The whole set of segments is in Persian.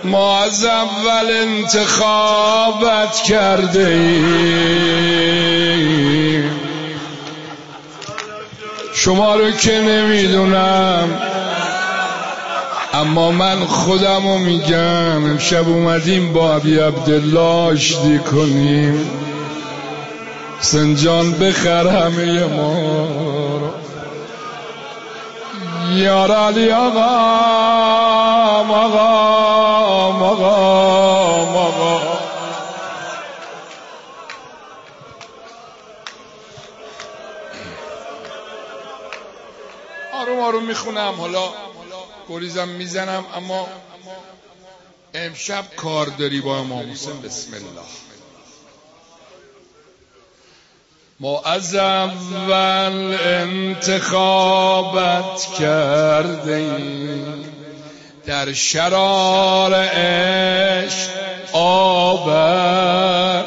ما از اول انتخابت کرده ایم، شما رو که نمیدونم، اما من خودمو میگم. امشب اومدیم با ابی عبدالله آشتی کنیم، سنجان بخر همه ما رو. یار علی آقا آروم آروم میخونم، حالا گریزم میزنم، اما امشب کار داری با امام حسین. بسم الله. ما از اول انتخابت کردیم، در شرار عشق آبد.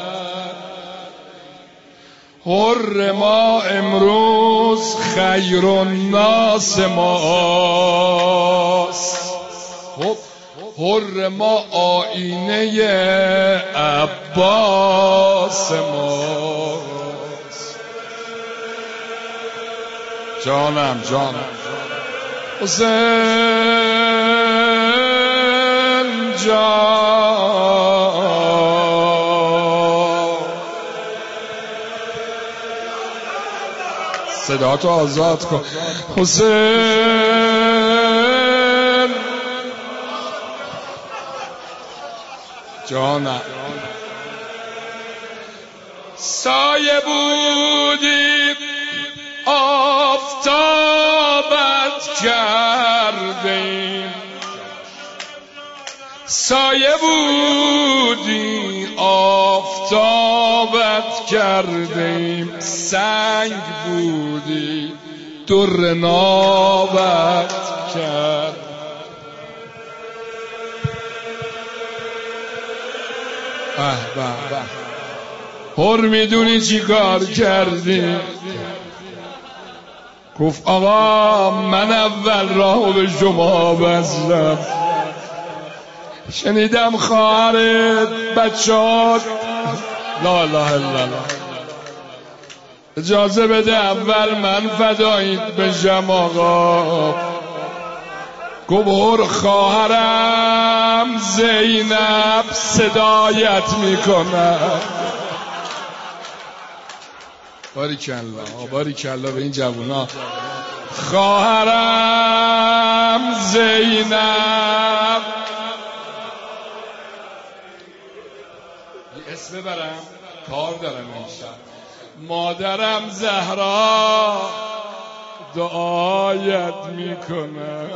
حر ما امروز خیر الناس ماست، حر ما آینه عباس ماست. جانم حسین جان، صداتو آزاد کن. حسین جانم، سایه بودی آفتابت کردیم، سایه بودی آفتابت کردیم، سنگ بودی در نابت کرد. هر میدونی چی کار کردی؟ گفت آقا من اول راهو به شما بستم، شنیدم خواهرت بچه‌هات لا اله الا الله، اجازه بده اول من فداییت بشم آقا. گفت هر خواهرم زینب صدایت میکنم. باریکالله به این جوونا. خواهرم زینب، یه اسم ببرم کار دارم امشب. مادرم زهرا دعایت میکنه.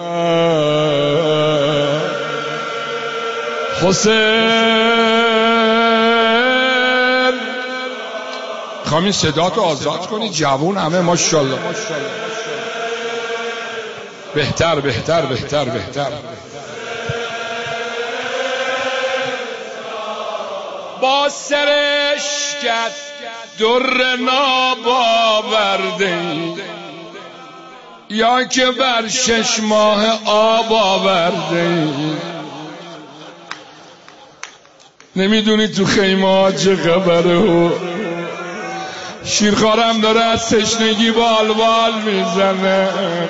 حسین خواهی صداتو آزاد کنی، جوون همه ماشاءالله. بهتر با سرشکت در ناب آورده، یا که بر 6 ماه آب آورده. نمیدونی تو خیمه ها چه خبره، شیرخوارم داره از تشنگی بال میزنه.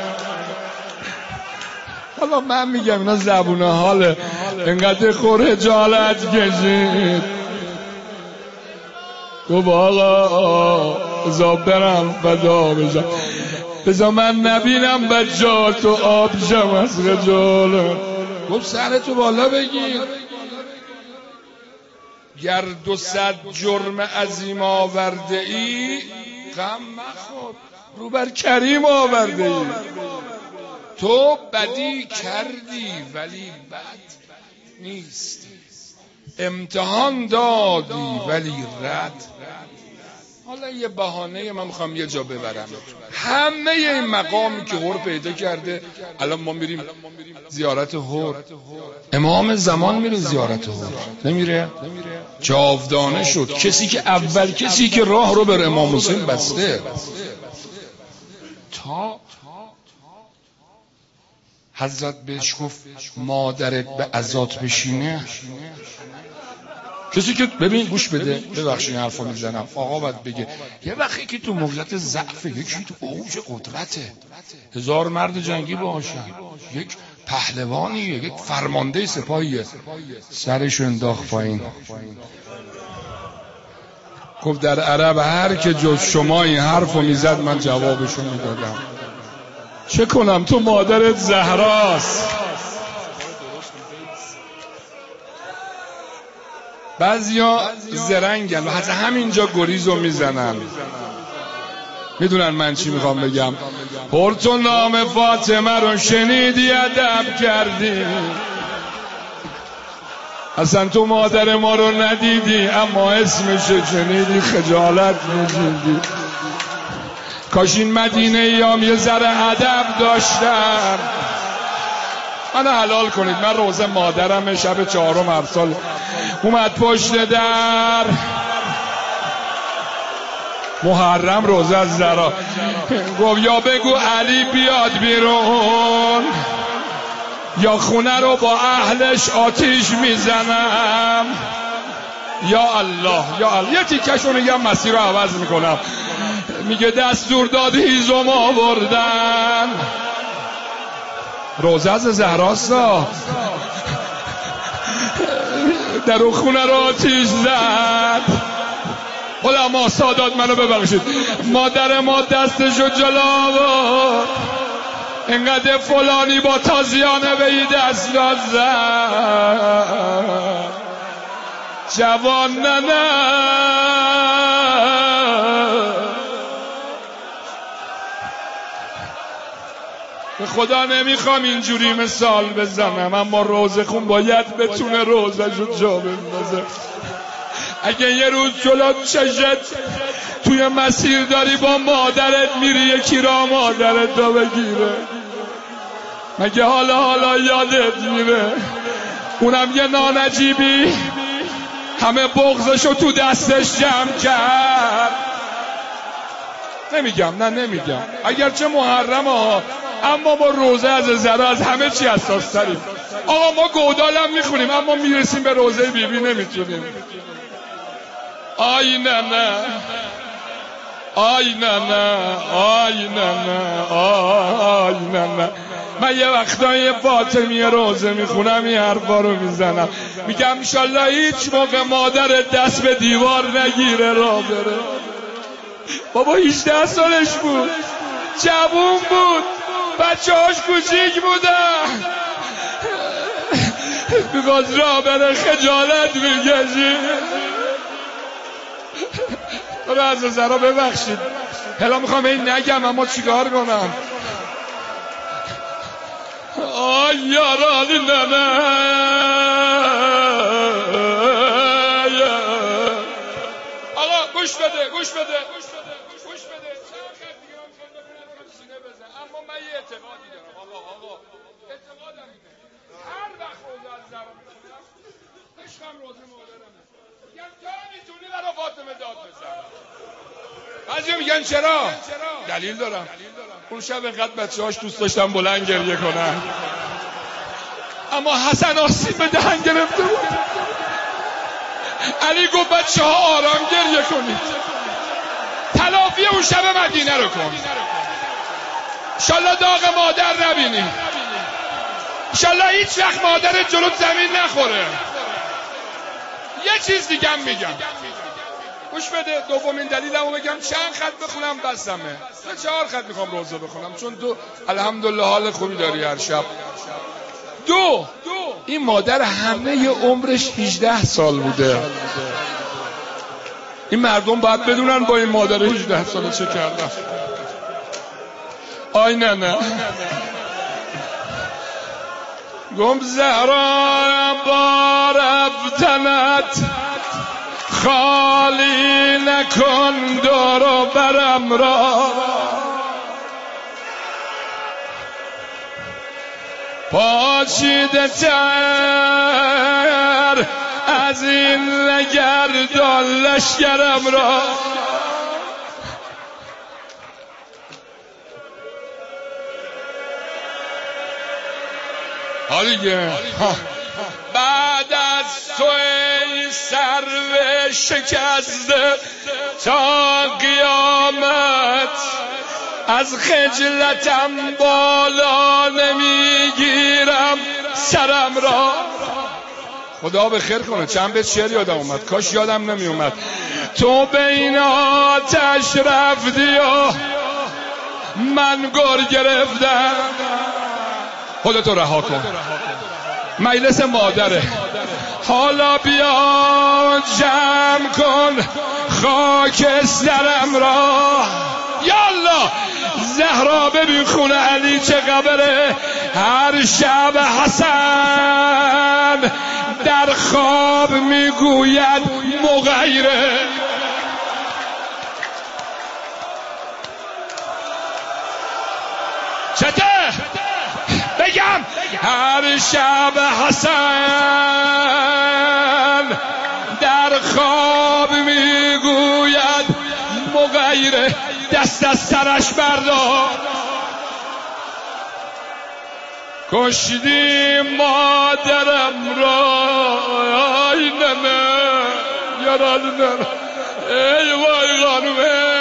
حالا من میگم اینا زبونه حاله، انقدر خور جالت کشید. گفت آقا بذار برم فدا بشم، بذار من نبینم بچه‌هاتو آب شم از خجالت. گفت سرتو بالا بگیر، گر 200 جرم عظیم آورده ای غم مخور، رو بر کریم آورده ای. تو بدی کردی ولی بد نیستی، امتحان دادی ولی رد. حالا یه بهانه من میخوام یه جا ببرم. همه این مقامی که هر پیدا کرده، الان ما میریم زیارت هر، امام زمان میره زیارت هر، نمیره؟ جاودانه شد. کسی که راه رو بر امام حسین بسته. تا حضرت بهش گفت مادرت به عزات بشینه. کسی که ببین گوش بده، ببخشید این حرفا میزنم، آقا باید بگه یه وقتی که تو موقعیت ضعف، یکی تو اوج قدرته، 1000 مرد جنگی باهاشن، یک پهلوانیه، یک فرمانده سپاهیه، سرشو انداخت پایین. گفت در عرب هر که جز شما این حرفو میزد من جوابشو میدادم. چه کنم تو مادرت زهراست. بعضیا زرنگن و حتی همینجا گریزو میزنن. میدونن من چی میخوام بگم؟ پرتو نام فاطمه رو شنیدی ادب کردی، اصلا تو مادر ما رو ندیدی اما اسمش شنیدی خجالت میکشیدی. کاش این مدینه ایام یه ذره ادب داشتن. منو حلال کنید، من روزه مادرم شب 4 ارسال اومد پشت در، محرم روزه از زرا، گفت یا بگو علی بیاد بیرون یا خونه رو با اهلش آتیش میزنم. یا الله یا الله. یه تیکشون میگم مسیر رو عوض میکنم، میگه دستور داد هیزم آوردن. روزه از زهراستا در اون خونه رو آتیش زد. علما سادات منو ببخشید، مادر ما دستشو جلو آورد، انقدر فلانی با تازیانه به این دست داد زد. جوان نه به خدا نمیخوام اینجوری مثال بزنم، اما روزه خون باید بتونه روزه‌شو جا بندازه. اگه یه روز جلو چشت توی مسیر داری با مادرت میری، یکی را مادرت رو بگیره، مگه حالا یادت میره؟ اونم یه نانجیبی همه بغضشو تو دستش جمع کرد. نمیگم اگرچه محرم ها، اما ما روزه از زرا از همه چی حساس تریم. آقا ما گودالم میخونیم اما میرسیم به روزه بیبی نمیتونیم. آی نه نه آی نه نه آی نه نه آی نه نه. من یه وقتایی فاطمیه روزه میخونم این حرفا رو میزنم، میگم انشالله هیچ موقع مادر دست به دیوار نگیره را بره. بابا 18 سالش بود، جوون بود، بچه‌هاش کوچیک بودن، میخواست را بره خجالت میکشی. تو از زرا ببخشید، حالا میخوام این نگم اما چیکار کنم؟ آی یارانی نه آقا گوش بده اما من یه اعتقادی دارم. آقا اعتقادم اینه هر وقت روزه از زرا میخونم عشقم روزه مادرمه، میگم تا میتونی برا فاطمه داد بزن. بعضی میگن چرا؟ دلیل دارم. اون شب اینقدر بچه‌هاش دوست داشتن بلند گریه کنن، اما حسن آسیب به دهن گرفته بود. علی گفت بچه‌ها آرام گریه کنید، تلافی اون شب مدینه رو کن، انشالله داغ مادر نبینی، انشالله هیچ وقت مادرت جلوت زمین نخوره. یه چیز دیگه هم میگم، گوش بده، دومین دلیلمو بگم، چند خط بخونم بسمه، 4 خط میخوام روزه بخونم چون تو الحمدلله حال خوبی داری هر شب. 2 این مادر همه ی عمرش 18 سال بوده. این مردم باید بدونن با این مادر 18 ساله چه کردن. آی نه گم زهرا با رفتنت خالی نکن دور و برم را، پاشیده تر از این لگردان لشکرم را. دیگه بعد از تو ای سرو شکسته تا قیامت از خجلتم بالا نمیگیرم سرم را. خدا به خیر کنه. چند بیت شعر یادم اومد، کاش یادم نمی اومد. تو بین آتش رفتی و من گر گرفتم. خودتو رها کن، مجلس مادره. حالا بیا جمع کن خاکسترم را. یالله زهرا ببین خونه علی چه خبره. هر شب حسن در خواب میگوید مغیره. چته بگم هر شب حسن در خواب میگوید مغیره. دست از سرش بردار. کشتی مادرم را ای ننه یاران ننه ای وای خانومه.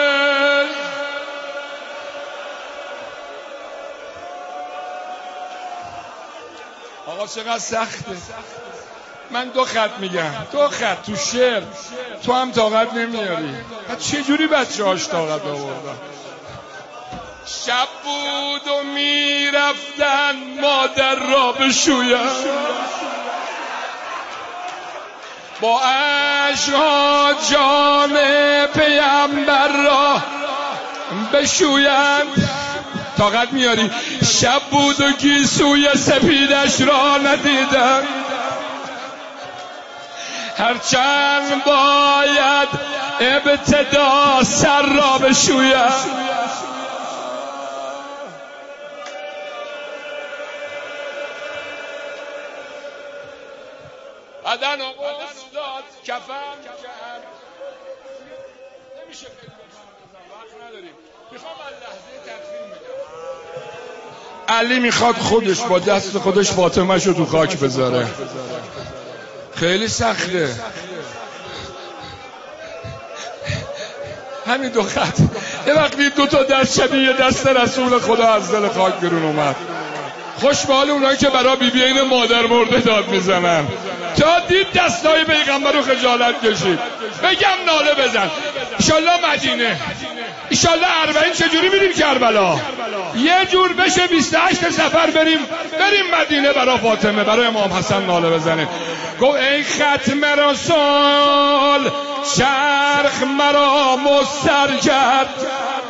آقا چقدر سخته. من 2 خط میگم، 2 خط تو شعر تو هم طاقت نمیاری. چه جوری بچه‌هاش طاقت آوردن؟ شب بود و میرفتن مادر را بشوین، با عشقها جان پیامبر را بشویند. طاقت میاری؟ شب بود و گیسوی سپیدش را ندیدم، هرچند باید ابتدا سر را بشویم. بدن و استاد کفن کرد. نمیشه خیلی بفهم، وقت نداریم. میخوام از لحظه تدفین میگم. علی میخواد خودش با دست خودش فاطمه شو تو خاک بذاره. خیلی سخته. همین 2 خط. یه وقتی 2 تا دست شبیه دست رسول خدا از دل خاک بیرون اومد. خوش به حال اونایی که برای بیبی این مادر مرده داد میزنن. تا دید دستای پیغمبر رو خجالت کشید. بگم ناله بزن. ایشالله مدینه، ایشالله 40 چجوری میریم کربلا؟ یه جور بشه 28 سفر بریم مدینه برای فاطمه، برای امام حسن ناله بزنیم. گو ای ختم رسول چرخ مرا مستر کرد،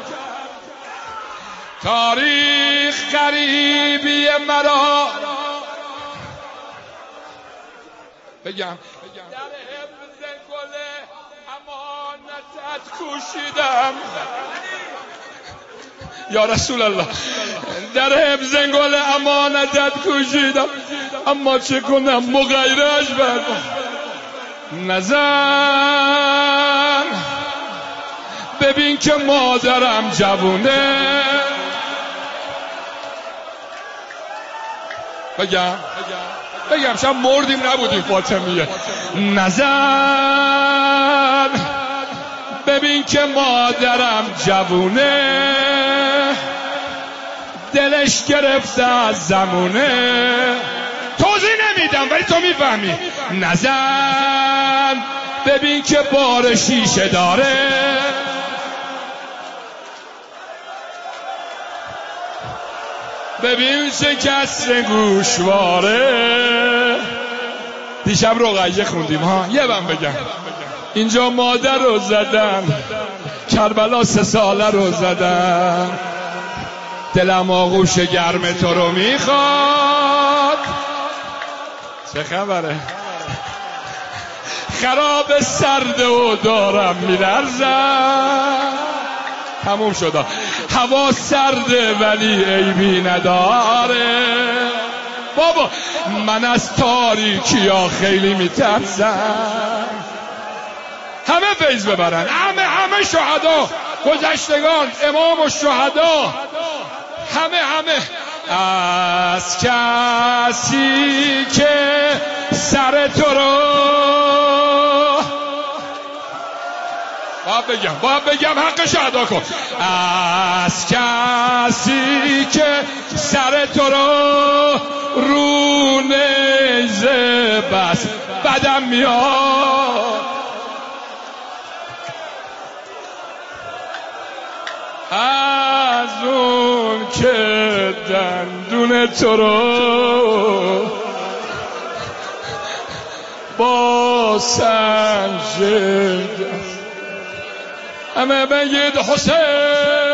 تاریخ غریبی مرا. بگم در حفظ گل امانتت کوشیدم یا رسول الله، در حفظ گل امانتت کوشیدم، اما چه کنم مغیرش بردم. نزن ببین که مادرم جوونه. بگم شب مردیم نبودیم فاطمیه. نزن ببین که مادرم جوونه، دلش گرفته از زمونه. توضیح نمیدم ولی تو میفهمی. نزن ببین که بار شیشه داره، ببین شکست گوشواره. دیشب رقیه خوندیم ها. یه بم بگم اینجا مادر رو زدن، کربلا 3 ساله رو زدن، دلم آغوش گرم تو رو میخواد. چه خبره؟ خراب سرده و دارم میلرزم. تموم شده. هوا سرده ولی عیبی نداره. بابا من از تاریکی ها خیلی میترسم. همه فیض ببرن، همه شهدا، گذشتگان، امام و شهدا، همه از کسی که سر تو رو باید بگم حقش ادا کن. از کسی که سر تو رو نیزه بس بدم میاد، از اون که دندون تو رو با سنجه همه بگید حسین.